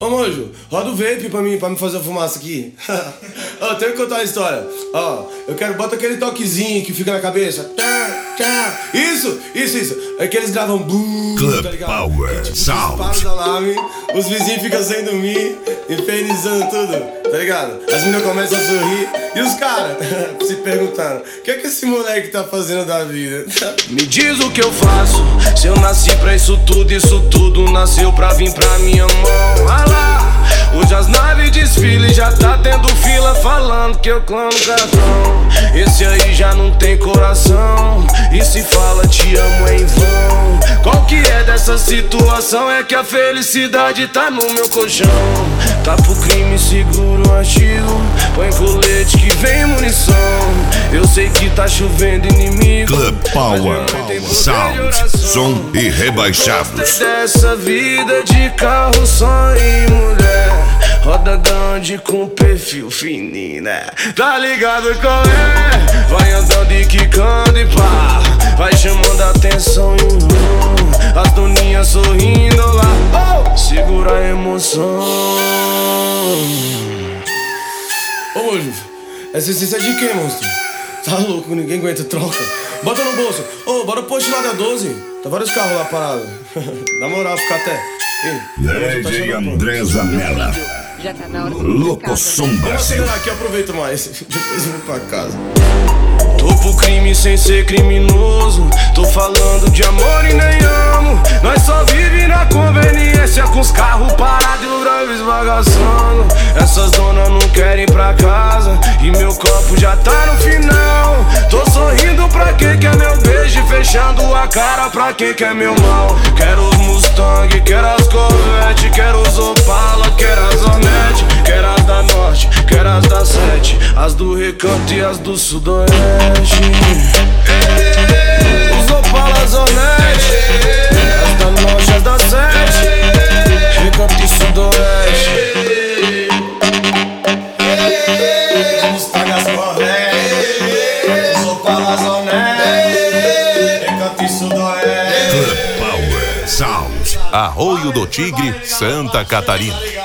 Ô, Mojo, roda o vape pra me fazer fumaça aqui. Ó, tenho que contar uma história. Ó, eu quero, bota aquele toquezinho que fica na cabeça. Isso. É que eles gravam boom, Club tá ligado? Power E, tipo, Sound. disparos de alarme, os vizinhos ficam sem dormir, infernizando tudo, tá ligado? As meninas começam a sorrir e os caras se perguntando: o que é que esse moleque tá fazendo da vida? Me diz o que eu faço, se eu nasci pra isso tudo nasceu pra vir pra minha mão. Vai lá, hoje as naves desfilem, já tá tendo fila falando que eu clamo cartão. Esse aí já não tem coração, e se fala te amo é em vão. Qual que é dessa situação? É que a felicidade tá no meu colchão. Tá pro crime, seguro artigo, põe colete que vem munição. Eu sei que tá chovendo inimigo, Club Power Sound, som e rebaixados. Dessa vida de carro, só e mulher, roda grande com perfil fininho, né? Tá ligado qual é? Vai andando e quicando e pá, vai chamando a atenção e as doninhas sorrindo lá, oh, segura a emoção. Ô, Mojo, essa essência é de quem, monstro? Tá louco, ninguém aguenta, troca. Bota no bolso. Ô, bora post lá da 12. Tá vários carros lá parados. Na moral, fica até. DJ André Zanella, Já tá na hora de Locoção Vamos Brasil. acelerar aqui, aproveito mais. Depois eu vou pra casa. Tô pro crime sem ser criminoso, tô falando de amor e nem amo. Nós só vive na conveniência, com os carros parados e o drive esbagaçando. Essas donas não querem ir pra casa e meu copo já tá no final. Tô sorrindo pra quem quer meu beijo e fechando a cara pra quem quer meu mal. Quero os Mustang, quero as Corvette, quero os Opala, quero as Hornet, quero as da Norte, quero as da Sete, as do Recanto e as do Sudoeste. Os Opalas Hornet, as da Norte, as da Sete, Recanto e Sudoeste. Os Mustang, as Corvette, os Opalas Hornet, Recanto e Sudoeste. Club Power Sound, Arroio do Tigre, Santa Catarina.